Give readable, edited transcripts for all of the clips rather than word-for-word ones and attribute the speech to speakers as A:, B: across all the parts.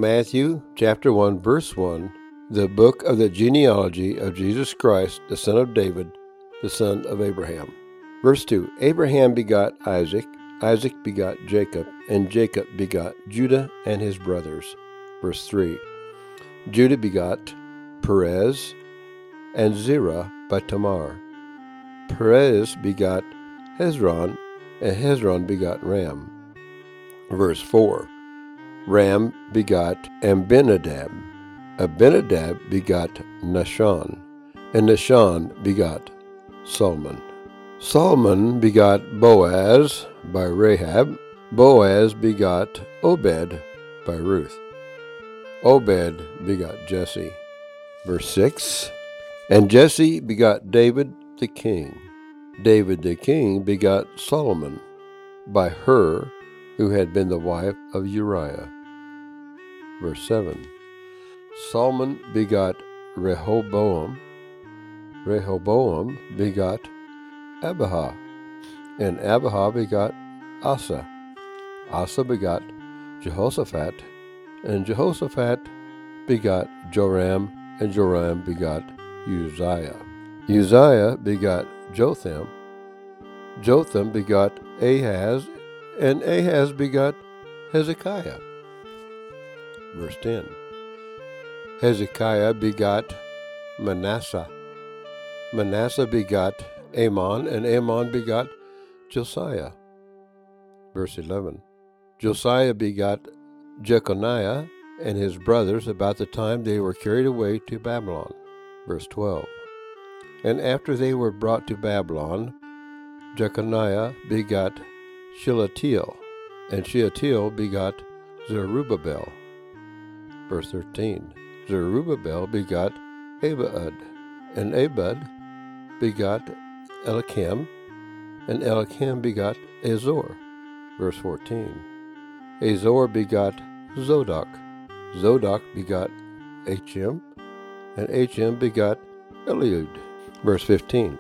A: Matthew chapter 1, verse 1, the book of the genealogy of Jesus Christ, the son of David, the son of Abraham. Verse 2, Abraham begot Isaac, Isaac begot Jacob, and Jacob begot Judah and his brothers. Verse 3, Judah begot Perez and Zerah by Tamar. Perez begot Hezron, and Hezron begot Ram. Verse 4, Ram begot Amminadab. Amminadab begot Nahshon, and Nahshon begot Solomon. Solomon begot Boaz by Rahab. Boaz begot Obed by Ruth. Obed begot Jesse. Verse 6, and Jesse begot David the king. David the king begot Solomon by her who had been the wife of Uriah. Verse 7, Solomon begot Rehoboam. Rehoboam begot Abijah, and Abijah begot Asa. Asa begot Jehoshaphat, and Jehoshaphat begot Joram, and Joram begot Uzziah. Uzziah begot Jotham. Jotham begot Ahaz, and Ahaz begot Hezekiah. Verse 10, Hezekiah begot Manasseh. Manasseh begot Amon, and Amon begot Josiah. Verse 11, Josiah begot Jeconiah and his brothers about the time they were carried away to Babylon. Verse 12, and after they were brought to Babylon, Jeconiah begot Shealtiel, and Shealtiel begot Zerubbabel. Verse 13, Zerubbabel begot Abiud, and Abiud begot Eliakim, and Eliakim begot Azor. Verse 14, Azor begot Zodok. Zodok begot Achim, and Achim begot Eliud. Verse 15,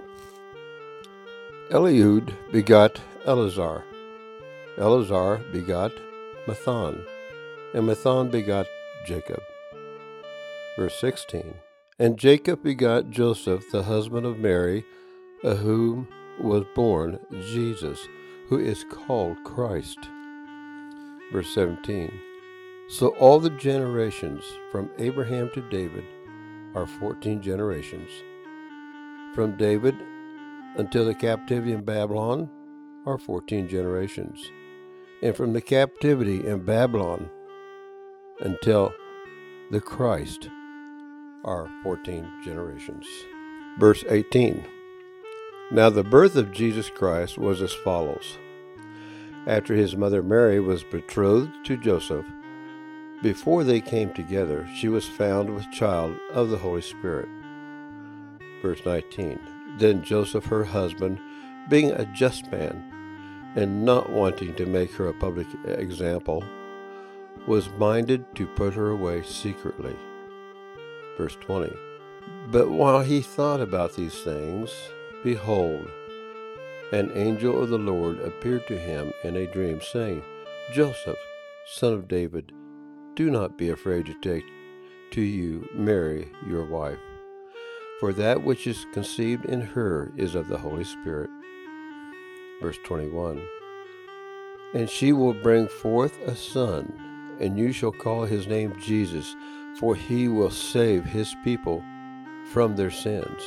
A: Eliud begot Eleazar. Eleazar begot Matthan, and Matthan begot Jacob. Verse 16, and Jacob begot Joseph, the husband of Mary, of whom was born Jesus, who is called Christ. Verse 17, so all the generations from Abraham to David are 14 generations. From David until the captivity in Babylon are 14 generations. And from the captivity in Babylon until the Christ are 14 generations. Verse 18, now the birth of Jesus Christ was as follows. After his mother Mary was betrothed to Joseph, before they came together, she was found with child of the Holy Spirit. Verse 19, then Joseph, her husband, being a just man, and not wanting to make her a public example, was minded to put her away secretly. Verse 20, but while he thought about these things, behold, an angel of the Lord appeared to him in a dream, saying, Joseph, son of David, do not be afraid to take to you Mary, your wife, for that which is conceived in her is of the Holy Spirit. Verse 21, and she will bring forth a son, and you shall call his name Jesus, for he will save his people from their sins.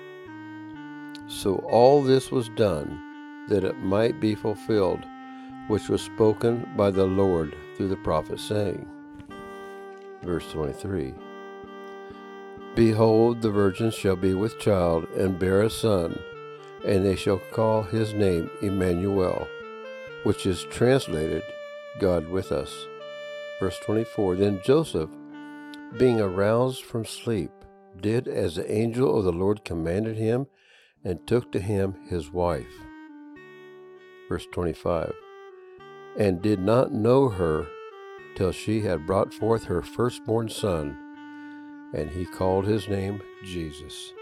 A: So all this was done, that it might be fulfilled, which was spoken by the Lord through the prophet, saying, verse 23, behold, the virgin shall be with child, and bear a son, and they shall call his name Emmanuel, which is translated, God with us. Verse 24, then Joseph, being aroused from sleep, did as the angel of the Lord commanded him, and took to him his wife. Verse 25, and did not know her till she had brought forth her firstborn son, and he called his name Jesus.